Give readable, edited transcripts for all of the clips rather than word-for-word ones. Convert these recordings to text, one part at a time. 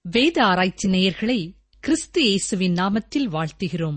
வேத ஆராய்ச்சி நேயர்களை கிறிஸ்து இயேசுவின் நாமத்தில் வாழ்த்துகிறோம்.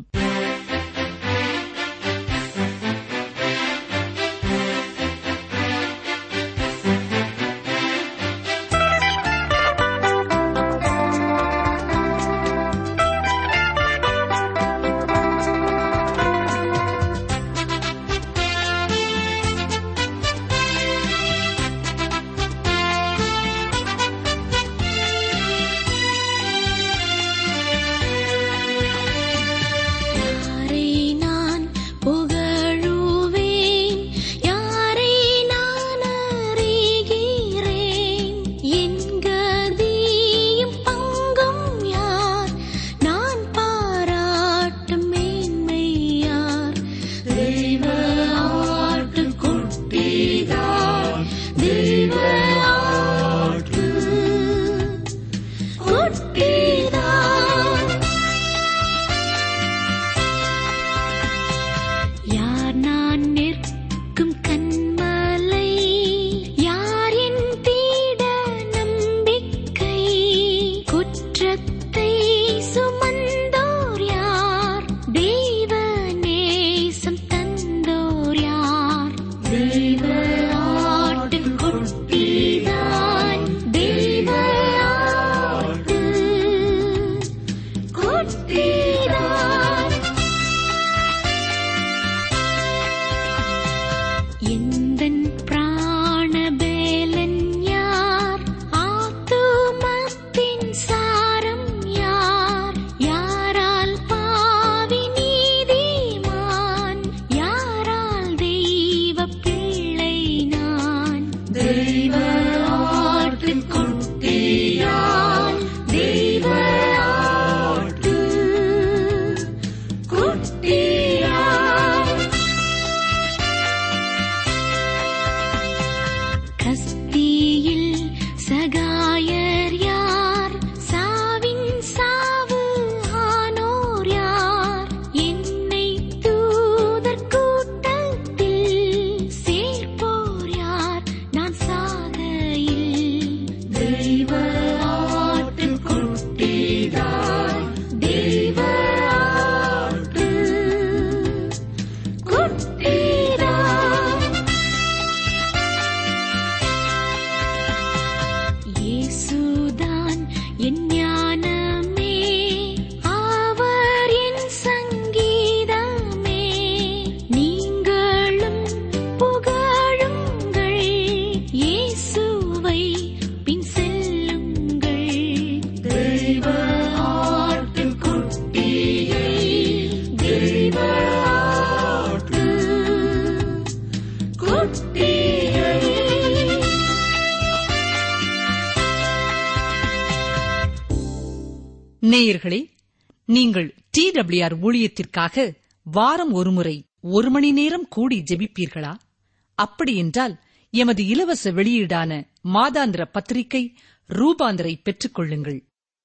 நேயர்களே, நீங்கள் TWR ஊழியத்திற்காக வாரம் ஒருமுறை 1 மணி நேரம் கூடி ஜெபிப்பீர்களா? அப்படியென்றால் எமது இலவச வெளியீடான மாதாந்திர பத்திரிகை ரூபாந்தரை பெற்றுக் கொள்ளுங்கள்.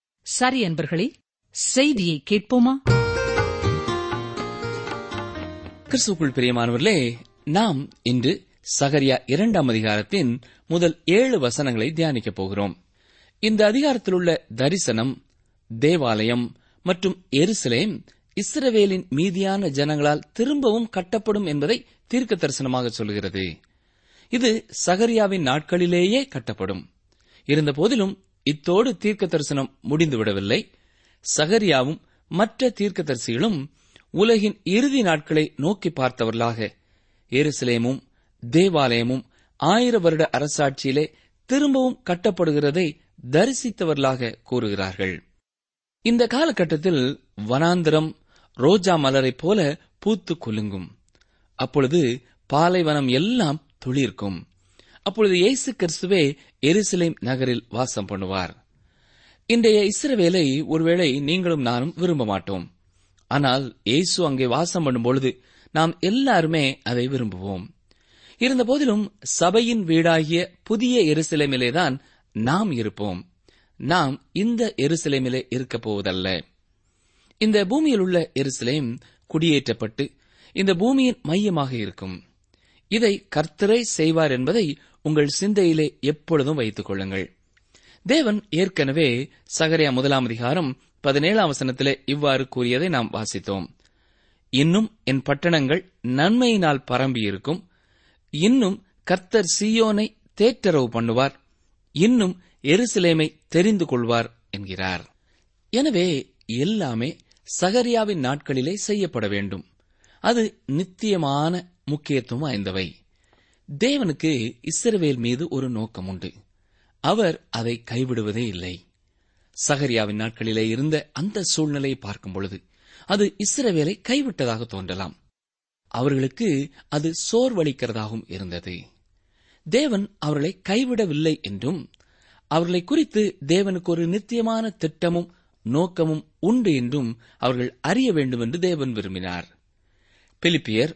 சரி அன்பர்களே, செய்தியை கேட்போமா? கிறிஸ்துவுக்குள் பிரியமானவர்களே, நாம் இன்று சகரியா 2ஆம் அதிகாரத்தின் முதல் 7 வசனங்களை தியானிக்கப் போகிறோம். இந்த அதிகாரத்தில் உள்ள தரிசனம், தேவாலயம் மற்றும் எருசலேம் இஸ்ரவேலின் மீதியான ஜனங்களால் திரும்பவும் கட்டப்படும் என்பதை தீர்க்க தரிசனமாக சொல்கிறது. இது சகரியாவின் நாட்களிலேயே கட்டப்படும். இருந்தபோதிலும் இத்தோடு தீர்க்க தரிசனம் முடிந்துவிடவில்லை. சகரியாவும் மற்ற தீர்க்கதரிசிகளும் உலகின் இறுதி நாட்களை நோக்கி பார்த்தவர்களாக எருசலேமும் தேவாலயமும் 1000 வருட அரசாட்சியிலே திரும்பவும் கட்டப்படுகிறதை தரிசித்தவர்களாக கூறுகிறார்கள். இந்த காலகட்டத்தில் வனாந்தரம் ரோஜா மலரைப் போல பூத்து குலுங்கும். அப்பொழுது பாலைவனம் எல்லாம் துளிர்க்கும். அப்பொழுது இயேசு கிறிஸ்துவே எருசலேம் நகரில் வாசம் பண்ணுவார். இன்றைய இஸ்ரவேலை ஒருவேளை நீங்களும் நானும் விரும்ப மாட்டோம். ஆனால் இயேசு அங்கே வாசம் பண்ணும்பொழுது நாம் எல்லாருமே அதை விரும்புவோம். இருந்தபோதிலும் சபையின் வீடாகிய புதிய எருசலேமிலேதான் நாம் இருப்போம். நாம் இந்த எருசலேமிலே இருக்கப் போவதல்ல. இந்த பூமியில் உள்ள எருசலேம் குடியேற்றப்பட்டு இந்த பூமியின் மையமாக இருக்கும். இதை கர்த்தரே செய்வார் என்பதை உங்கள் சிந்தையிலே எப்பொழுதும் வைத்துக் கொள்ளுங்கள். தேவன் ஏற்கனவே சகரியா 1:17 இவ்வாறு கூறியதை நாம் வாசித்தோம். இன்னும் என் பட்டணங்கள் நன்மையினால் பரம்பியிருக்கும், இன்னும் கர்த்தர் சீயோனை தேற்றரவு பண்ணுவார், இன்னும் எருசலேமை தெரிந்து கொள்வார் என்கிறார். எனவே எல்லாமே சகரியாவின் நாட்களிலே செய்யப்பட வேண்டும். அது நித்தியமான முக்கியத்துவம் வாய்ந்தவை. தேவனுக்கு இஸ்ரவேல் மீது ஒரு நோக்கம் உண்டு. அவர் அதை கைவிடுவதே இல்லை. சகரியாவின் நாட்களிலே இருந்த அந்த சூழ்நிலையை பார்க்கும் பொழுது அது இஸ்ரவேலை கைவிட்டதாக தோன்றலாம். அவர்களுக்கு அது சோர்வளிக்கிறதாகவும் இருந்தது. தேவன் அவர்களை கைவிடவில்லை என்றும், அவர்களை குறித்து தேவனுக்கு ஒரு நித்தியமான திட்டமும் நோக்கமும் உண்டு என்றும் அவர்கள் அறிய வேண்டும் என்று தேவன் விரும்பினார். பிலிப்பியர்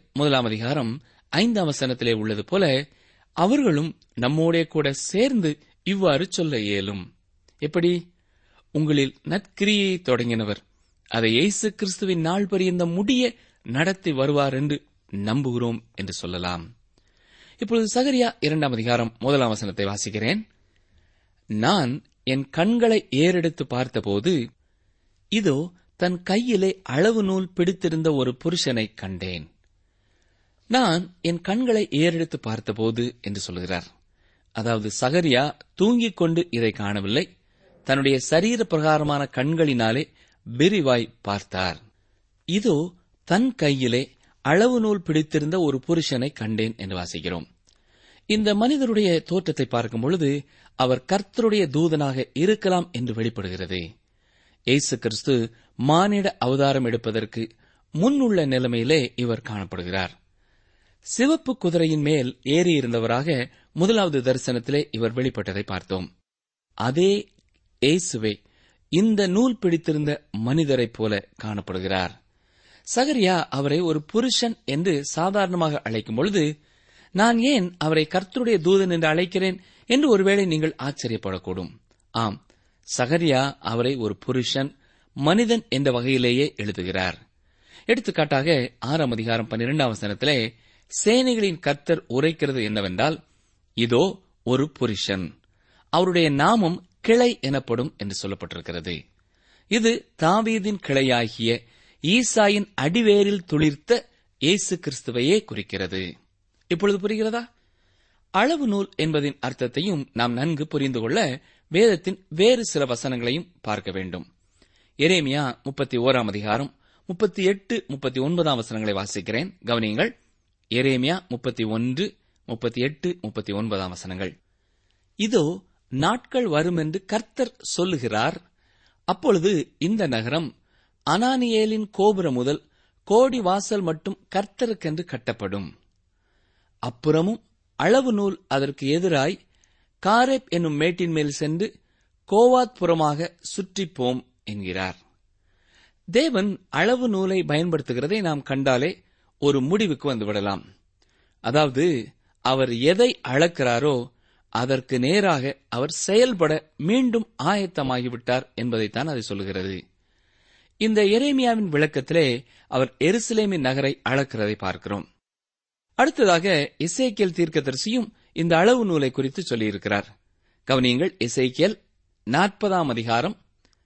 1:5 உள்ளது போல அவர்களும் நம்மோடே கூட சேர்ந்து இவ்வாறு சொல்ல இயலும். எப்படி? உங்களில் நற்கிரியை தொடங்கினவர் அதை இயேசு கிறிஸ்துவின் நாள் பரியந்தம் முடிய நடத்தி வருவார் என்று நம்புகிறோம் என்று சொல்லலாம். இப்பொழுது சகரியா 2:1 வாசிக்கிறேன். நான் என் கண்களை ஏறெடுத்து பார்த்தபோது, இதோ தன் கையிலே அளவு நூல் பிடித்திருந்த ஒரு புருஷனை கண்டேன். நான் என் கண்களை ஏறெடுத்து பார்த்தபோது என்று சொல்கிறார். அதாவது சகரியா தூங்கிக் கொண்டு இதை காணவில்லை, தன்னுடைய சரீர பிரகாரமான கண்களினாலே விரிவாய் பார்த்தார். இதோ தன் கையிலே அளவு நூல் பிடித்திருந்த ஒரு புருஷனை கண்டேன் என்று வாசிக்கிறோம். இந்த மனிதருடைய தோற்றத்தை பார்க்கும் பொழுது அவர் கர்த்தருடைய தூதனாக இருக்கலாம் என்று வெளிப்படுகிறது. இயேசு கிறிஸ்து மானிட அவதாரம் எடுப்பதற்கு முன்னுள்ள நிலைமையிலே இவர் காணப்படுகிறார். சிவப்பு குதிரையின் மேல் ஏறியிருந்தவராக முதலாவது தரிசனத்திலே இவர் வெளிப்பட்டதை பார்த்தோம். அதே இயேசுவே இந்த நூல் பிடித்திருந்த மனிதரைப் போல காணப்படுகிறார். சகரியா அவரை ஒரு புருஷன் என்று சாதாரணமாக அழைக்கும் பொழுது, நான் ஏன் அவரை கர்த்தருடைய தூதன் என்று அழைக்கிறேன் என்று ஒருவேளை நீங்கள் ஆச்சரியப்படக்கூடும். ஆம், சகரியா அவரை ஒரு புருஷன், மனிதன் என்ற வகையிலேயே எழுதுகிறார். எடுத்துக்காட்டாக 6:12 சேனைகளின் கர்த்தர் உரைக்கிறது என்னவென்றால், இதோ ஒரு புருஷன், அவருடைய நாமம் கிளை எனப்படும் என்று சொல்லப்பட்டிருக்கிறது. இது தாவீதின் கிளையாகிய ஈசாயின் அடிவேரில் துளிர்த்த இயேசு கிறிஸ்துவையே குறிக்கிறது. இப்பொழுது புரிகிறதா? அளவு நூல் என்பதின் அர்த்தத்தையும் நாம் நன்கு புரிந்து கொள்ள வேதத்தின் வேறு சில வசனங்களையும் பார்க்க வேண்டும். எரேமியா 31:38, 39 வாசிக்கிறேன், கவனியுங்கள். எரேமியா 31, 38, 39. இதோ நாட்கள் வரும் என்று கர்த்தர் சொல்லுகிறார், அப்பொழுது இந்த நகரம் அனானியேலின் கோபுரம் முதல் கோடி வாசல் மட்டும் கர்த்தருக்கென்று கட்டப்படும். அப்புறமும் அளவு நூல் அதற்கு எதிராய் காரேப் என்னும் மேட்டின் மேல் சென்று கோவாத் புறமாக சுற்றிப்போம் என்கிறார். தேவன் அளவு நூலை பயன்படுத்துகிறதை நாம் கண்டாலே ஒரு முடிவுக்கு வந்துவிடலாம். அதாவது அவர் எதை அளக்கிறாரோ அதற்கு நேராக அவர் செயல்பட மீண்டும் ஆயத்தமாகிவிட்டார் என்பதைத்தான் அது சொல்லுகிறது. இந்த எரேமியாவின் விளக்கத்திலே அவர் எருசலேமின் நகரை அளக்கிறதை பார்க்கிறோம். அடுத்ததாக எசேக்கியேல் தீர்க்கதரிசியும் இந்த அளவு நூலை குறித்து சொல்லியிருக்கிறார். கவனியுங்கள், எசேக்கியேல் 40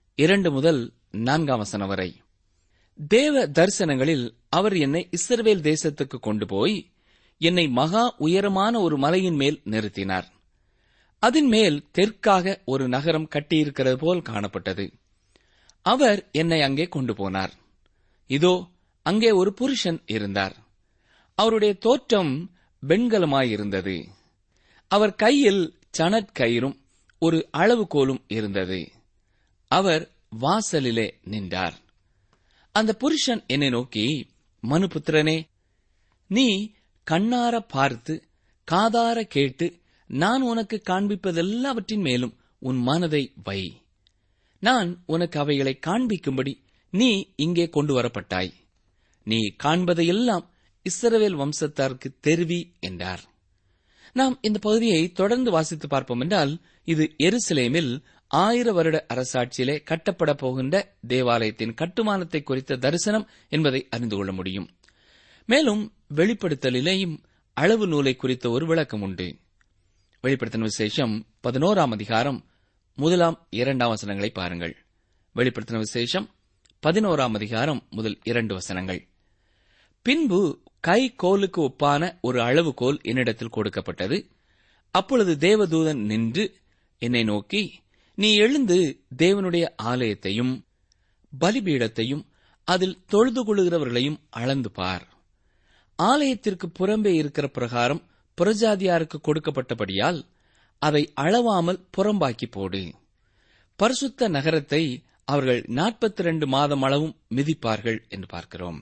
2-4 வரை. தேவ தரிசனங்களில் அவர் என்னை இஸ்ரவேல் தேசத்துக்கு கொண்டு போய் என்னை மகா உயரமான ஒரு மலையின் மேல் நிறுத்தினார். அதன் மேல் தெற்காக ஒரு நகரம் கட்டியிருக்கிறது போல் காணப்பட்டது. அவர் என்னை அங்கே கொண்டு போனார். இதோ அங்கே ஒரு புருஷன் இருந்தார். அவருடைய தோற்றம் வெண்கலமாயிருந்தது. அவர் கையில் சணற்கயிறும் ஒரு அளவுகோலும் இருந்தது. அவர் வாசலிலே நின்றார். அந்த புருஷன் என்னை நோக்கி, மனுபுத்திரனே, நீ கண்ணார பார்த்து காதார கேட்டு நான் உனக்கு காண்பிப்பதெல்லாவற்றின் மேலும் உன் மனதை வை. நான் உனக்கு அவைகளை காண்பிக்கும்படி நீ இங்கே கொண்டு வரப்பட்டாய். நீ காண்பதையெல்லாம் இஸ்ரவேல் வம்சத்தாருக்கு தெரிவி என்றார். நாம் இந்த பகுதியை தொடர்ந்து வாசித்து பார்ப்போம் என்றால், இது எருசலேமில் 1000 வருட அரசாட்சியிலே கட்டப்பட போகின்ற தேவாலயத்தின் கட்டுமானத்தை குறித்த தரிசனம் என்பதை அறிந்து கொள்ள முடியும். மேலும் வெளிப்படுத்தலிலேயும் அளவு நூலை குறித்த ஒரு விளக்கம் உண்டு. வெளிப்படுத்தின விசேஷம் 11 முதலாம் 2ஆம் வசனங்களை பாருங்கள். வெளிப்படுத்தின விசேஷம் 11ஆம் அதிகாரம் முதல் 2 வசனங்கள். பின்பு கை கோலுக்கு ஒப்பான ஒரு அளவுகோல் என்னிடத்தில் கொடுக்கப்பட்டது. அப்பொழுது தேவதூதன் நின்று என்னை நோக்கி, நீ எழுந்து தேவனுடைய ஆலயத்தையும் பலிபீடத்தையும் அதில் தொழுது கொள்ளுகிறவர்களையும் அளந்து பார். ஆலயத்திற்கு புறம்பே இருக்கிற பிரகாரம் புறஜாதியாருக்கு கொடுக்கப்பட்டபடியால் அதை அளவாமல் புறம்பாக்கி போடு. பரிசுத்த நகரத்தை அவர்கள் 42 மாதம் அளவும் மிதிப்பார்கள் என்று பார்க்கிறோம்.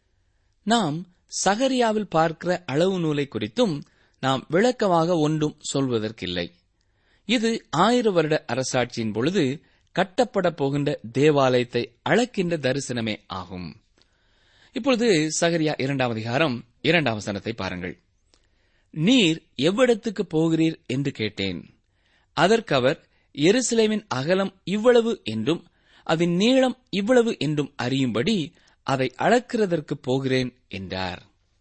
நாம் சகரியாவில் பார்க்கிற அளவு நூலை குறித்தும் நாம் விளக்கமாக ஒன்றும் சொல்வதற்கில்லை. இது 1000 வருட அரசாட்சியின் பொழுது கட்டப்பட போகின்ற தேவாலயத்தை அளக்கின்ற தரிசனமே ஆகும். இப்பொழுது சகரியா 2ஆம் அதிகாரம் 2ஆம் வசனத்தை பாருங்கள். நீர் எவ்விடத்துக்கு போகிறீர் என்று கேட்டேன். அதற்கு அவர், எருசலேமின் அகலம் இவ்வளவு என்றும் அதன் நீளம் இவ்வளவு என்றும் அறியும்படி அதை அளக்கிறதற்கு போகிறேன் என்றார்.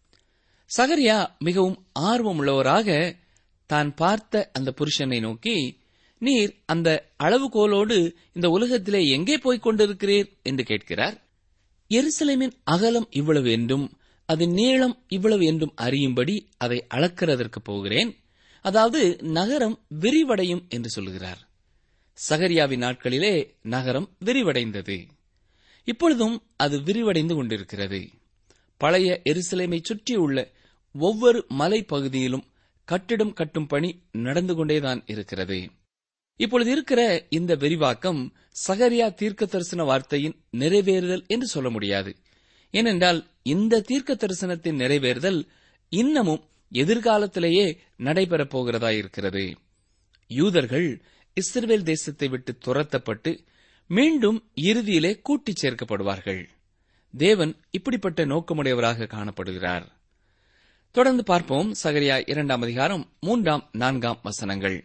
சகரியா மிகவும் ஆர்வமுள்ளவராக தான் பார்த்த அந்த புருஷனை நோக்கி, நீர் அந்த அளவுகோலோடு இந்த உலகத்திலே எங்கே போய்க் கொண்டிருக்கிறீர் என்று கேட்கிறார். எருசலேமின் அகலம் இவ்வளவு என்றும் அதன் நீளம் இவ்வளவு என்றும் அறியும்படி அதை அளக்கிறதற்கு போகிறேன். அதாவது நகரம் விரிவடையும் என்று சொல்கிறார். சகரியாவின் நாட்களிலே நகரம் விரிவடைந்தது. இப்பொழுதும் அது விரிவடைந்து கொண்டிருக்கிறது. பழைய எருசலேமை சுற்றியுள்ள ஒவ்வொரு மலை பகுதியிலும் கட்டிடம் கட்டும் பணி நடந்து கொண்டேதான் இருக்கிறது. இப்பொழுது இருக்கிற இந்த விரிவாக்கம் சகரியா தீர்க்க தரிசன வார்த்தையின் நிறைவேறுதல் என்று சொல்ல முடியாது. ஏனென்றால் இந்த தீர்க்க தரிசனத்தின் நிறைவேறுதல் இன்னமும் எதிர்காலத்திலேயே நடைபெறப் போகிறதாயிருக்கிறது. யூதர்கள் இஸ்ரவேல் தேசத்தை விட்டு துரத்தப்பட்டு மீண்டும் இறுதியிலே கூட்டிச் சேர்க்கப்படுவார்கள். தேவன் இப்படிப்பட்ட நோக்கமுடையவராக காணப்படுகிறார். தொடர்ந்து பார்ப்போம். சகரியா 2ஆம் அதிகாரம் 3ஆம் 4ஆம் வசனங்கள்.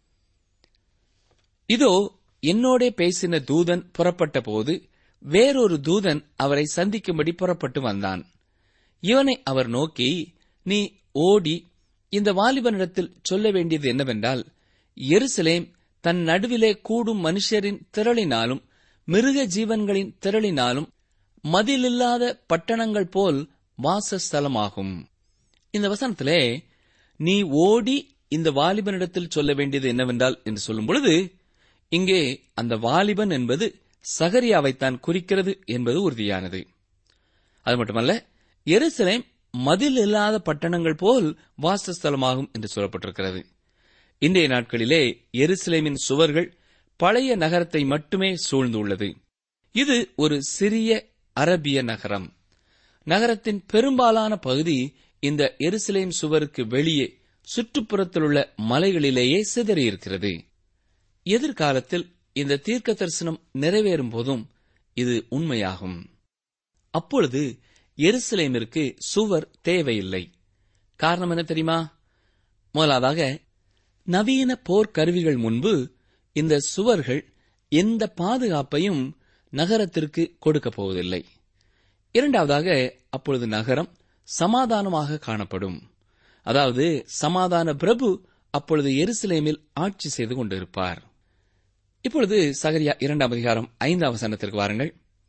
இதோ என்னோடே பேசின தூதன் புறப்பட்ட போது வேறொரு தூதன் அவரை சந்திக்கும்படி புறப்பட்டு வந்தான். இவனை அவர் நோக்கி, நீ ஓடி இந்த வாலிபனிடத்தில் சொல்ல வேண்டியது என்னவென்றால், எருசலேம் தன் நடுவிலே கூடும் மனுஷரின் திரளினாலும் மிருக ஜீவன்களின் திரளினாலும் மதிலில்லாத பட்டணங்கள் போல் வாசஸ்தலமாகும். இந்த வசனத்திலே நீ ஓடி இந்த வாலிபனிடத்தில் சொல்ல வேண்டியது என்னவென்றால் என்று சொல்லும் பொழுது, இங்கே அந்த வாலிபன் என்பது சகரியாவைத்தான் குறிக்கிறது என்பது உறுதியானது. அது மட்டுமல்ல, எருசலேம் மதில் இல்லாத பட்டணங்கள் போல் வாசஸ்தலமாகும் என்று சொல்லப்பட்டிருக்கிறது. இன்றைய நாட்களிலே எருசலேமின் சுவர்கள் பழைய நகரத்தை மட்டுமே சூழ்ந்துள்ளது. இது ஒரு சிறிய அரபிய நகரம். நகரத்தின் பெரும்பாலான பகுதி இந்த எருசலேம் சுவருக்கு வெளியே சுற்றுப்புறத்திலுள்ள மலைகளிலேயே சிதறியிருக்கிறது. எதிர்காலத்தில் இந்த தீர்க்க தரிசனம் நிறைவேறும் போதும் இது உண்மையாகும். அப்பொழுது எருசலேமிற்கு சுவர் தேவையில்லை. காரணம் என்ன தெரியுமா? முதலாவதாக, நவீன போர்க்கருவிகள் முன்பு இந்த சுவர்கள் எந்த பாதுகாப்பையும் நகரத்திற்கு கொடுக்கப் போவதில்லை. இரண்டாவதாக, அப்பொழுது நகரம் சமாதானமாக காணப்படும். அதாவது சமாதான பிரபு அப்பொழுது எருசலேமில் ஆட்சி செய்து கொண்டிருப்பார். இப்பொழுது சகரியா 2ஆம் அதிகாரம் 5ஆம் வசனத்திற்கு வாருங்கள்.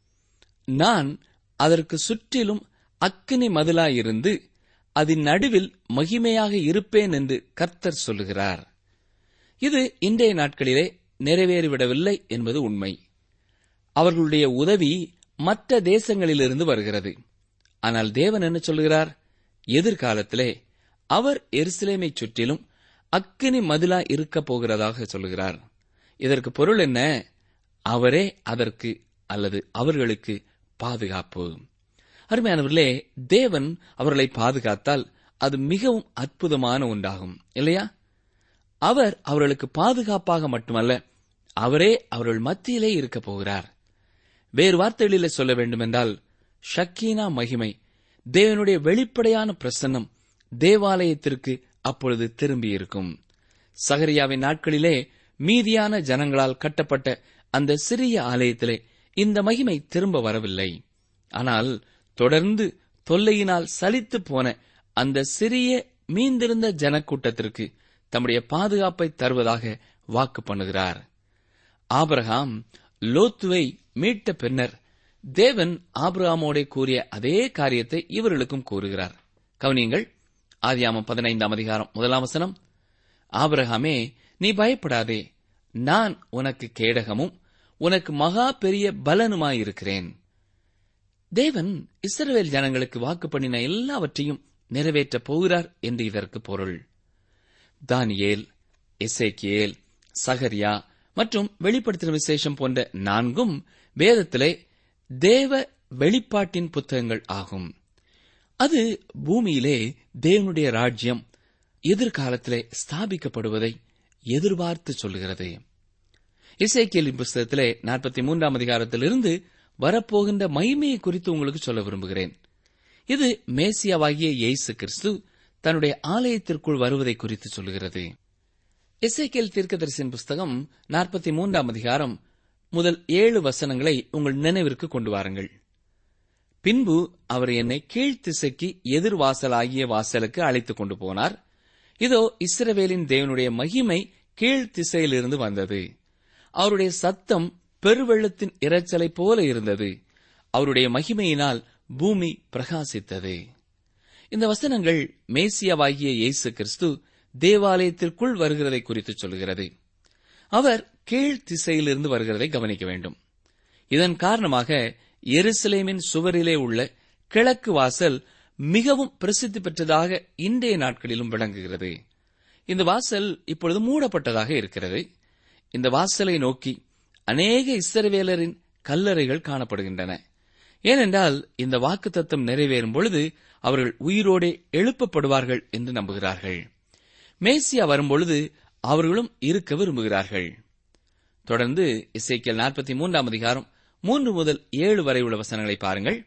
நான் அதற்கு சுற்றிலும் அக்கினி மதிலாயிருந்து அதன் நடுவில் மகிமையாக இருப்பேன் என்று கர்த்தர் சொல்லுகிறார். இது இன்றைய நாட்களிலே நிறைவேறிவிடவில்லை என்பது உண்மை. அவர்களுடைய உதவி மற்ற தேசங்களிலிருந்து வருகிறது. ஆனால் தேவன் என்ன சொல்லுகிறார்? எதிர்காலத்திலே அவர் எருசலேமை சுற்றிலும் அக்கினி மதிலா இருக்கப் போகிறதாக சொல்லுகிறார். இதற்கு பொருள் என்ன? அவரே அதற்கு அல்லது அவர்களுக்கு பாதுகாப்பு. அருமையானவர்களே, தேவன் அவர்களை பாதுகாத்தால் அது மிகவும் அற்புதமான ஒன்றாகும், இல்லையா? அவர் அவர்களுக்கு பாதுகாப்பாக மட்டுமல்ல, அவரே அவர்கள் மத்தியிலே இருக்கப் போகிறார். வேறு வார்த்தைகளிலே சொல்ல வேண்டுமென்றால், ஷக்கீனா மகிமை, தேவனுடைய வெளிப்படையான பிரசன்னம் தேவாலயத்திற்கு அப்பொழுது திரும்பியிருக்கும். சகரியாவின் நாட்களிலே மீதியான ஜனங்களால் கட்டப்பட்ட அந்த சிறிய ஆலயத்திலே இந்த மகிமை திரும்ப வரவில்லை. ஆனால் தொடர்ந்து தொல்லையினால் சலித்து போன அந்த சிறிய மீந்திருந்த ஜனக்கூட்டத்திற்கு தம்முடைய பாதுகாப்பை தருவதாக வாக்கு பண்ணுகிறார். ஆபிரகாம் லோத்துவை மீட்ட பின்னர் தேவன் ஆபிரகாமோடே கூறிய அதே காரியத்தை இவர்களுக்கும் கூறுகிறார். கவனியுங்கள், ஆதியாகமம் 15:1 ஆபிரகாமே, நீ பயப்படாதே, நான் உனக்கு கேடகமும் உனக்கு மகா பெரிய பலனுமாயிருக்கிறேன். தேவன் இஸ்ரவேல் ஜனங்களுக்கு வாக்கு பண்ணின எல்லாவற்றையும் நிறைவேற்றப் போகிறார் என்று இதற்கு பொருள். தானியேல், எசேக்கியேல், சகரியா மற்றும் வெளிப்படுத்தின விசேஷம் போன்ற 4 வேதத்திலே தேவ வெளிப்பாட்டின் புத்தகங்கள் ஆகும். அது பூமியிலே தேவனுடைய ராஜ்யம் எதிர்காலத்திலே ஸ்தாபிக்கப்படுவதை எதிர்பார்த்து சொல்கிறது. எசேக்கியேலின் புத்தகத்திலே 43 வரப்போகின்ற மகிமையை குறித்து உங்களுக்கு சொல்ல விரும்புகிறேன். இது மேசியாவாகிய இயேசு கிறிஸ்து தன்னுடைய ஆலயத்திற்குள் வருவதை குறித்து சொல்கிறது. எசேக்கியேல் தீர்க்கதரிசியின் புஸ்தகம் 43 முதல் 7 வசனங்களை உங்கள் நினைவிற்கு கொண்டு வாருங்கள். பின்பு அவர் என்னை கீழ்த்திசைக்கு எதிர்வாசலாகிய வாசலுக்கு அழைத்துக் கொண்டு போனார். இதோ இஸ்ரவேலின் தேவனுடைய மகிமை கீழ்த்திசையிலிருந்து வந்தது. அவருடைய சத்தம் பெருவெள்ளத்தின் இரைச்சலை போல இருந்தது. அவருடைய மகிமையினால் பூமி பிரகாசித்தது. இந்த வசனங்கள் மேசியாவாகிய இயேசு கிறிஸ்து தேவாலயத்திற்குள் வருகிறதை குறித்து சொல்கிறது. அவர் கீழ்த்திசையிலிருந்து வருகிறதை கவனிக்க வேண்டும். இதன் காரணமாக எருசலேமின் சுவரிலே உள்ள கிழக்கு வாசல் மிகவும் பிரசித்தி பெற்றதாக இன்றைய நாட்களிலும் விளங்குகிறது. இந்த வாசல் இப்பொழுது மூடப்பட்டதாக இருக்கிறது. இந்த வாசலை நோக்கி அநேக இஸ்ரவேலரின் கல்லறைகள் காணப்படுகின்றன. ஏனென்றால் இந்த வாக்குத்தத்தம் நிறைவேறும் பொழுது அவர்கள் உயிரோடே எழுப்பப்படுவார்கள் என்று நம்புகிறார்கள். மேசியா வரும்பொழுது அவர்களும் இருக்க விரும்புகிறார்கள். தொடர்ந்து எசேக்கியேல் 43 3 முதல் 7 வரை உள்ள வசனங்களை பாருங்கள்.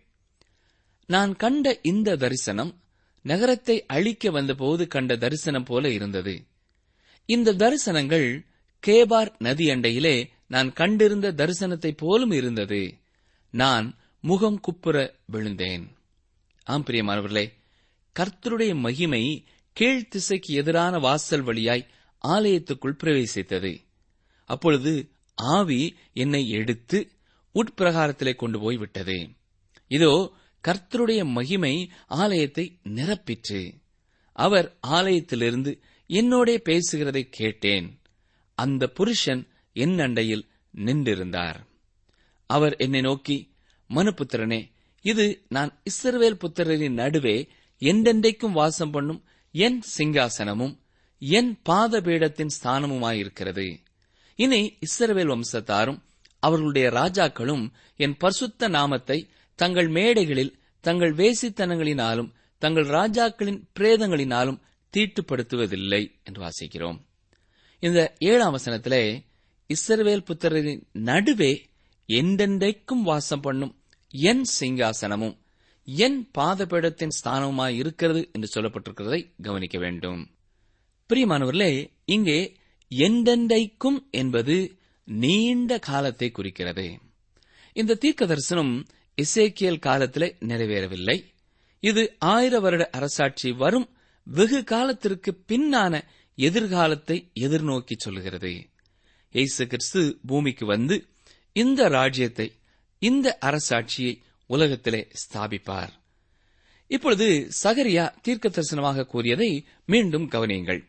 நான் கண்ட இந்த தரிசனம் நகரத்தை அழிக்க வந்தபோது கண்ட தரிசனம் போல இருந்தது. இந்த தரிசனங்கள் கேபார் நதி அண்டையிலே நான் கண்டிருந்த தரிசனத்தைப் போலும் இருந்தது. நான் முகம் குப்புற விழுந்தேன். ஆம் பிரியமானவர்களே, கர்த்தருடைய மகிமை கீழ்த்திசைக்கு எதிரான வாசல் வழியாய் ஆலயத்துக்குள் பிரவேசித்தது. அப்பொழுது ஆவி என்னை எடுத்து உட்பிரகாரத்திலே கொண்டு போய் விட்டது. இதோ கர்த்தருடைய மகிமை ஆலயத்தை நிரப்பிற்று. அவர் ஆலயத்திலிருந்து என்னோடே பேசுகிறதை கேட்டேன். அந்த புருஷன் என் அண்டையில் நின்றிருந்தார். அவர் என்னை நோக்கி, மனுபுத்திரனே, இது நான் இஸ்ரவேல் புத்திரரின் நடுவே என்றென்றைக்கும் வாசம் பண்ணும் என் சிங்காசனமும் என் பாதபீடத்தின் ஸ்தானமுமாயிருக்கிறது. இனி இஸ்ரவேல் வம்சத்தாரும் அவர்களுடைய ராஜாக்களும் என் பரிசுத்த நாமத்தை தங்கள் மேடைகளில் தங்கள் வேசித்தனங்களினாலும் தங்கள் ராஜாக்களின் பிரேதங்களினாலும் தீட்டுப்படுத்துவதில்லை என்று வாசிக்கிறோம். இந்த 7ஆம் வசனத்திலே இஸ்ரவேல் புத்திரரின் நடுவே என்றென்றைக்கும் வாசம் பண்ணும் என் சிங்காசனமும் என் பாதபீடத்தின் ஸ்தானமுமாய் இருக்கிறது என்று சொல்லப்பட்டிருக்கிறதை கவனிக்க வேண்டும். பிரியமானவர்களே, இங்கே என்றென்றைக்கும் என்பது நீண்ட காலத்தை குறிக்கிறது. இந்த தீர்க்க தரிசனம் எசேக்கியேல் காலத்திலே நிறைவேறவில்லை. இது 1000 வருட அரசாட்சி வரும் வெகு காலத்திற்கு பின்னான எதிர்காலத்தை எதிர்நோக்கி சொல்லுகிறது. இயேசு கிறிஸ்து பூமிக்கு வந்து இந்த ராஜ்யத்தை, இந்த அரசாட்சியை உலகத்திலே ஸ்தாபிப்பார். இப்பொழுது சகரியா தீர்க்க தரிசனமாக கூறியதை மீண்டும் கவனியுங்கள்.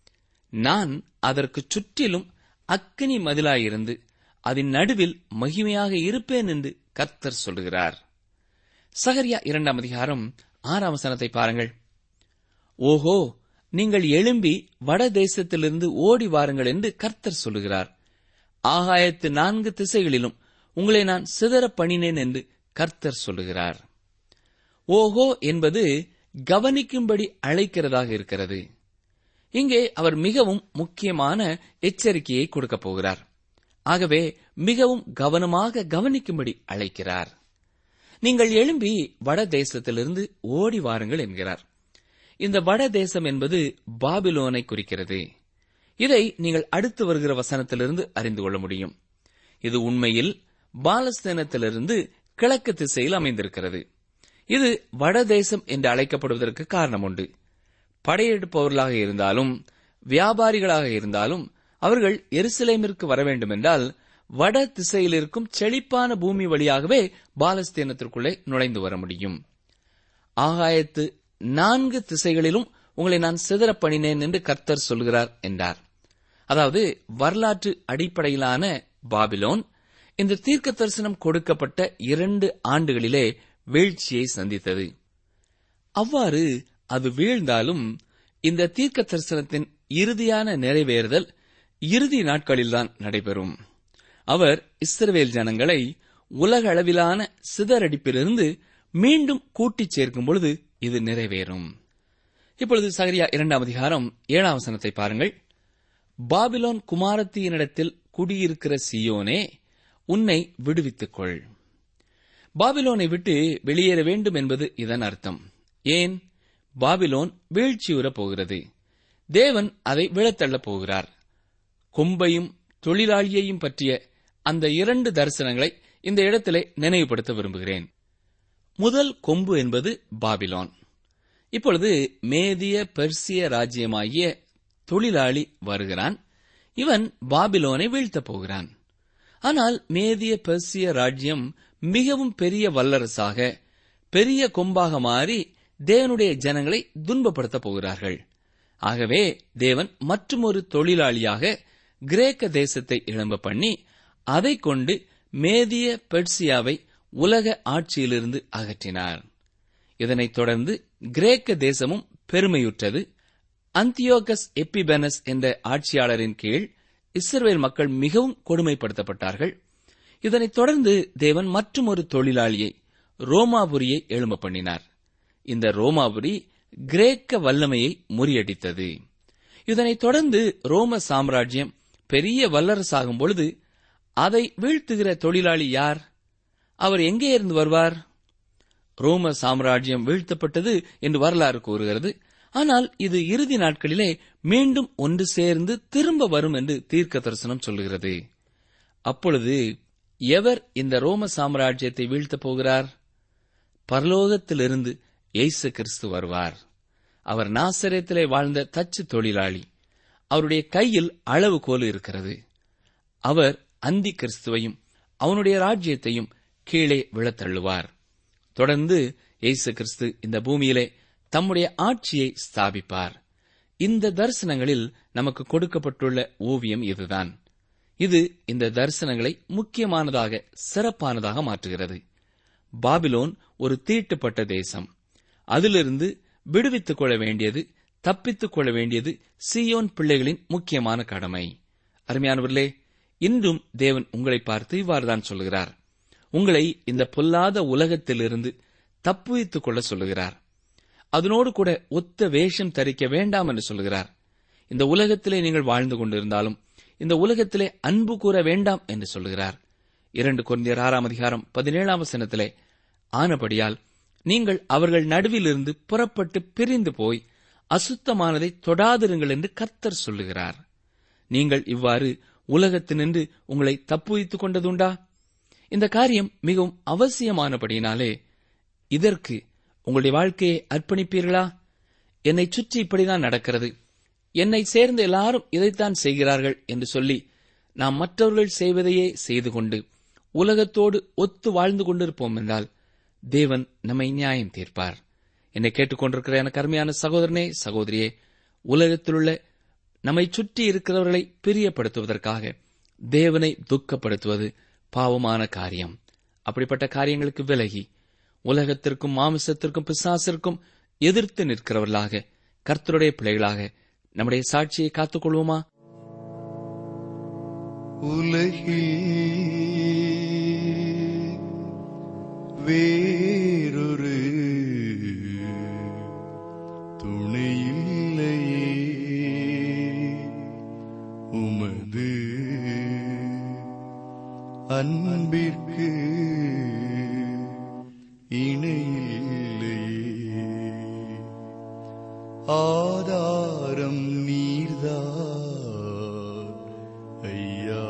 நான் அதற்கு சுற்றிலும் அக்கினி மதிலாயிருந்து அதன் நடுவில் மகிமையாக இருப்பேன் என்று கர்த்தர் சொல்லுகிறார். சகரியா 2 வசனத்தை பாருங்கள். ஓஹோ, நீங்கள் எழும்பி வட தேசத்திலிருந்து ஓடி வாருங்கள் என்று கர்த்தர் சொல்லுகிறார். ஆகாயத்து 4 திசைகளிலும் உங்களை நான் சிதற பண்ணினேன் என்று கர்த்தர் சொல்லுகிறார். ஓஹோ என்பது கவனிக்கும்படி அழைக்கிறதாக இருக்கிறது. இங்கே அவர் மிகவும் முக்கியமான எச்சரிக்கையை கொடுக்கப் போகிறார். ஆகவே மிகவும் கவனமாக கவனிக்கும்படி அழைக்கிறார். நீங்கள் எழும்பி வட தேசத்திலிருந்து ஓடி வாருங்கள் என்கிறார். இந்த வட தேசம் என்பது பாபிலோனை குறிக்கிறது. இதை நீங்கள் அடுத்து வருகிற வசனத்திலிருந்து அறிந்து கொள்ள முடியும். இது உண்மையில் பாலஸ்தீனத்திலிருந்து கிழக்கு திசையில் அமைந்திருக்கிறது. இது வடதேசம் என்று அழைக்கப்படுவதற்கு காரணம் உண்டு. படையெடுப்பவர்களாக இருந்தாலும் வியாபாரிகளாக இருந்தாலும் அவர்கள் எருசலேமிற்கு வர வேண்டுமென்றால் வட திசையில் இருக்கும் செழிப்பான பூமி வழியாகவே பாலஸ்தீனத்திற்குள்ளே நுழைந்து வர முடியும். ஆகாயத்து 4 திசைகளிலும் உங்களை நான் சிதறப் பண்ணினேன் என்று கர்த்தர் சொல்கிறார் என்றார். அதாவது வரலாற்று அடிப்படையிலான பாபிலோன் இந்த தீர்க்க தரிசனம் கொடுக்கப்பட்ட 2 ஆண்டுகளிலே வீழ்ச்சியை சந்தித்தது. அவ்வாறு அது வீழ்ந்தாலும் இந்த தீர்க்க தரிசனத்தின் இறுதியான நிறைவேறுதல் இறுதி நாட்களில்தான் நடைபெறும். அவர் இஸ்ரவேல் ஜனங்களை உலக அளவிலான சிதறடிப்பிலிருந்து மீண்டும் கூட்டிச் சேர்க்கும் பொழுது இது நிறைவேறும். இப்பொழுது சகரியா 2ஆம் அதிகாரம் 7ஆம் வசனத்தை பாருங்கள். பாபிலோன் குமாரத்தியினிடத்தில் குடியிருக்கிற சீயோனே, உன்னை விடுவித்துக் கொள். பாபிலோனை விட்டு வெளியேற வேண்டும் என்பது இதன் அர்த்தம். ஏன்? பாபிலோன் வீழ்ச்சியுறப் போகிறது. தேவன் அதை விழத்தள்ளப் போகிறார். கொம்பையும் தொழிலாளியையும் பற்றிய அந்த 2 தரிசனங்களை இந்த இடத்திலே நினைவுபடுத்த விரும்புகிறேன். முதல் கொம்பு என்பது பாபிலோன். இப்பொழுது மேதிய பெர்சிய ராஜ்யமாகிய தொழிலாளி வருகிறான். இவன் பாபிலோனை வீழ்த்தப் போகிறான். ஆனால் மேதிய பெர்சிய ராஜ்யம் மிகவும் பெரிய வல்லரசாக, பெரிய கொம்பாக மாறி தேவனுடைய ஜனங்களை துன்பப்படுத்தப் போகிறார்கள். ஆகவே தேவன் மற்றுமொரு தொழிலாளியாக கிரேக்க தேசத்தை எழும்ப பண்ணி அதைக் கொண்டு மேதிய பெர்சியாவை உலக ஆட்சியிலிருந்து அகற்றினார். இதனைத் தொடர்ந்து கிரேக்க தேசமும் பெருமையுற்றது. அந்தியோகஸ் எப்பிபெனஸ் என்ற ஆட்சியாளரின் கீழ் இஸ்ரவேல் மக்கள் மிகவும் கொடுமைப்படுத்தப்பட்டார்கள். இதனைத் தொடர்ந்து தேவன் மற்றுமொரு தொழிலாளியை, ரோமாபுரியை எழும்ப பண்ணினார். இந்த ரோமாபுரி கிரேக்க வல்லமையை முறியடித்தது. இதனைத் தொடர்ந்து ரோம சாம்ராஜ்யம் பெரிய வல்லரசாகும் பொழுது அதை வீழ்த்துகிற தொழிலாளி யார்? அவர் எங்கே இருந்து வருவார்? ரோம சாம்ராஜ்யம் வீழ்த்தப்பட்டது என்று வரலாறு கூறுகிறது. ஆனால் இது இறுதி நாட்களிலே மீண்டும் ஒன்று சேர்ந்து திரும்ப வரும் என்று தீர்க்க தரிசனம் சொல்லுகிறது. அப்பொழுது எவர் இந்த ரோம சாம்ராஜ்யத்தை வீழ்த்தப் போகிறார்? பரலோகத்திலிருந்து இயேசு கிறிஸ்து வருவார். அவர் நாசரேத்திலே வாழ்ந்த தச்சு தொழிலாளி. அவருடைய கையில் அளவுகோல் இருக்கிறது. அவர் அந்தி கிறிஸ்துவையும் அவனுடைய ராஜ்யத்தையும் கீழே விழத்தள்ளுவார். தொடர்ந்து இயேசு கிறிஸ்து இந்த பூமியிலே தம்முடைய ஆட்சியை ஸ்தாபிப்பார். இந்த தரிசனங்களில் நமக்கு கொடுக்கப்பட்டுள்ள ஓவியம் இதுதான். இது இந்த தரிசனங்களை முக்கியமானதாக, சிறப்பானதாக மாற்றுகிறது. பாபிலோன் ஒரு தீட்டுப்பட்ட தேசம். அதிலிருந்து விடுவித்துக் கொள்ள வேண்டியது, தப்பித்துக் கொள்ள வேண்டியது சீயோன் பிள்ளைகளின் முக்கியமான கடமை. அருமையானவர்களே, இன்றும் தேவன் உங்களை பார்த்து இவ்வாறுதான் சொல்லுகிறார். உங்களை இந்த பொல்லாத உலகத்திலிருந்து தப்புவித்துக் கொள்ள சொல்லுகிறார். அதனோடு கூட ஒத்த வேஷம் தரிக்க வேண்டாம் என்று சொல்லுகிறார். இந்த உலகத்திலே நீங்கள் வாழ்ந்து கொண்டிருந்தாலும் இந்த உலகத்திலே அன்பு கூற வேண்டாம் என்று சொல்லுகிறார். 2 கொரிந்தியர் 6ஆம் அதிகாரம் 17ஆம் வசனத்திலே, ஆனபடியால் நீங்கள் அவர்கள் நடுவிலிருந்து புறப்பட்டு பிரிந்து போய் அசுத்தமானதை தொடாதிருங்கள் என்று கர்த்தர் சொல்லுகிறார். நீங்கள் இவ்வாறு உலகத்தினின்று உங்களை தப்புவித்துக் கொண்டதுண்டா? இந்த காரியம் மிகவும் அவசியமானபடியினாலே இதற்கு உங்களுடைய வாழ்க்கையை அர்ப்பணிப்பீர்களா? என்னை சுற்றி இப்படிதான் நடக்கிறது, என்னை சேர்ந்த எல்லாரும் இதைத்தான் செய்கிறார்கள் என்று சொல்லி நாம் மற்றவர்கள் செய்வதையே செய்து கொண்டு உலகத்தோடு ஒத்து வாழ்ந்து கொண்டிருப்போம் என்றால் தேவன் நம்மை நியாயம் தீர்ப்பார். என்னை கேட்டுக்கொண்டிருக்கிற எனக்கு அருமையான சகோதரனே, சகோதரியே, உலகத்திலுள்ள நம்மை சுற்றி இருக்கிறவர்களை பிரியப்படுத்துவதற்காக தேவனை துக்கப்படுத்துவது பாவமான காரியம். அப்படிப்பட்ட காரியங்களுக்கு விலகி உலகத்திற்கும் மாமிசத்திற்கும் பிசாசிற்கும் எதிர்த்து நிற்கிறவர்களாக, கர்த்தருடைய பிள்ளைகளாக நம்முடைய சாட்சியை காத்துக்கொள்வோமா? உலகில் வேறொரு துணையில்லையே, உமது அன்பிற்கு இணையில்லையே, ஆதாரம் நீர்தான் ஐயா.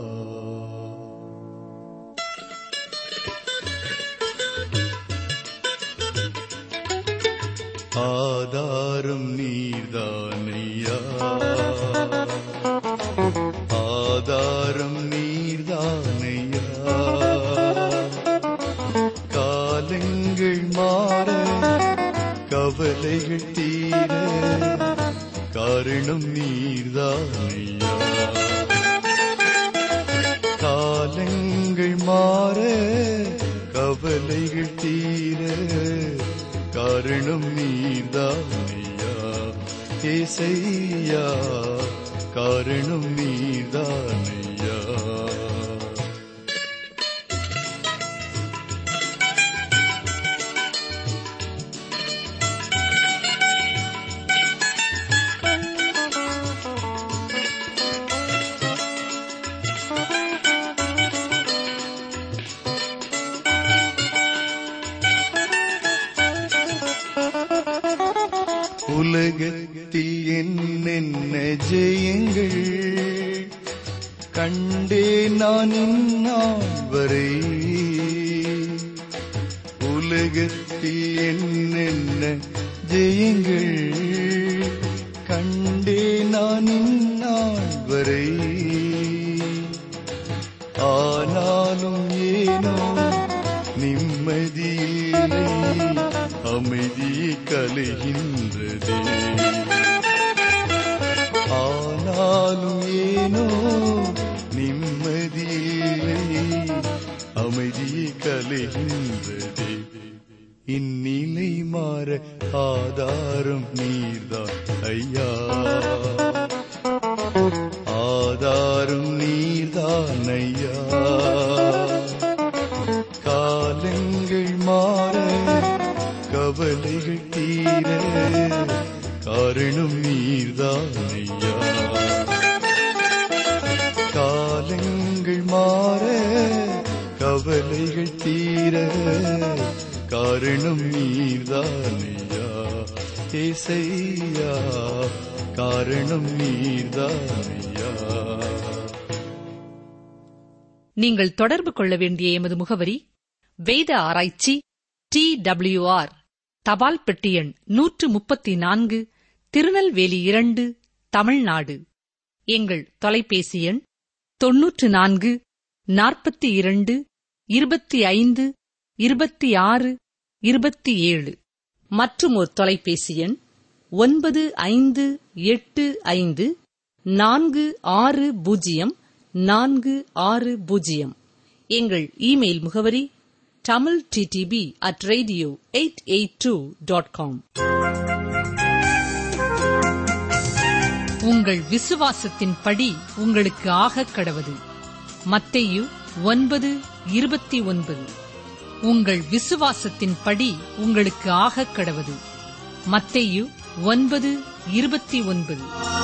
ஆதாரம் நீர்தான் ஐயா, ஆதாரம் நீர்தான் மாற கவலைகள் தீர காரணம் நீர்தானையா ஏசையா, காரணம் நீர்தானையா. உலகத்தில் என்னென்ன ஜெயங்கள் கண்டே நான் இந்நாள் வரை, உலகத்தில் என்னென்ன ஜெயங்கள் கண்டே நான் இந்நாள் வரை, ஆனாலும் ஏனோ நிம்மதியில்லை, அமைதியை கலைகின்றதே. ஆனாலும் ஏனோ நிம்மதியில்லை, அமைதியை கலைகின்றதே. இந்நிலை மாற ஆதாரம் நீர்தான் ஐயா, ஆதாரம் நீர்தான் ஐயா. காலங்கள் மாற கவலைகள் தீர காரணம் நீர்தானையா, காலங்கள் மாற கவலைகள் தீர காரணம் நீர்தானையா ஏசையா, காரணம் நீர்தானையா. நீங்கள் தொடர்பு கொள்ள வேண்டிய எமது முகவரி: வேத ஆராய்ச்சி TWR, தபால் பெட்டி எண் 134, திருநெல்வேலி 2, தமிழ்நாடு. எங்கள் தொலைபேசி எண் 94 42 25 26 27. மற்றும் ஒரு தொலைபேசி எண் 9585 460 460. எங்கள் இமெயில் முகவரி tamilttb@radio882.com. உங்கள் விசுவாசத்தின் படி உங்களுக்கு ஆகக் கடவது. மத்தேயு 9:29. உங்கள் விசுவாசத்தின் படி உங்களுக்கு ஆகக் கடவது. மத்தேயு 9:29.